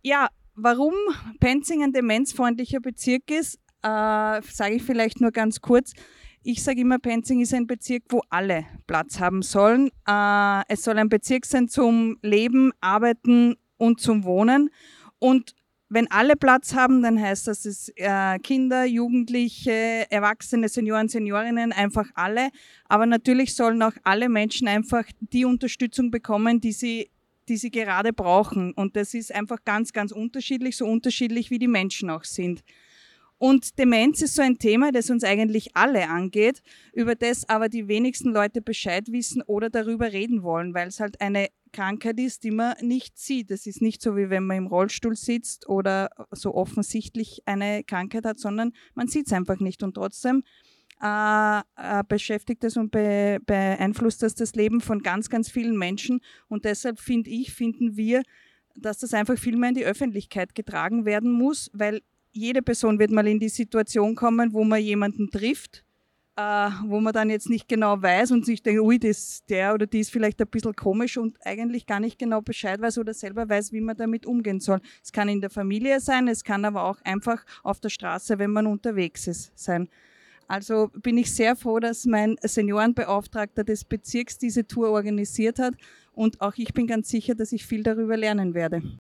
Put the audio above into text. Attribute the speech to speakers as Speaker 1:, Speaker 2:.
Speaker 1: Ja, warum Penzing ein demenzfreundlicher Bezirk ist, sage ich vielleicht nur ganz kurz. Ich sage immer, Penzing ist ein Bezirk, wo alle Platz haben sollen. Es soll ein Bezirk sein zum Leben, Arbeiten und zum Wohnen. Und wenn alle Platz haben, dann heißt das, dass Kinder, Jugendliche, Erwachsene, Senioren, Seniorinnen, einfach alle. Aber natürlich sollen auch alle Menschen einfach die Unterstützung bekommen, die sie gerade brauchen. Und das ist einfach ganz, ganz unterschiedlich, so unterschiedlich wie die Menschen auch sind. Und Demenz ist so ein Thema, das uns eigentlich alle angeht, über das aber die wenigsten Leute Bescheid wissen oder darüber reden wollen, weil es halt eine Krankheit ist, die man nicht sieht. Es ist nicht so, wie wenn man im Rollstuhl sitzt oder so offensichtlich eine Krankheit hat, sondern man sieht es einfach nicht. Und trotzdem beschäftigt es und beeinflusst das Leben von ganz, ganz vielen Menschen. Und deshalb finden wir, dass das einfach viel mehr in die Öffentlichkeit getragen werden muss, weil jede Person wird mal in die Situation kommen, wo man jemanden trifft, wo man dann jetzt nicht genau weiß und sich denkt, ui, der oder die ist vielleicht ein bisschen komisch und eigentlich gar nicht genau Bescheid weiß oder selber weiß, wie man damit umgehen soll. Es kann in der Familie sein, es kann aber auch einfach auf der Straße, wenn man unterwegs ist, sein. Also bin ich sehr froh, dass mein Seniorenbeauftragter des Bezirks diese Tour organisiert hat und auch ich bin ganz sicher, dass ich viel darüber lernen werde.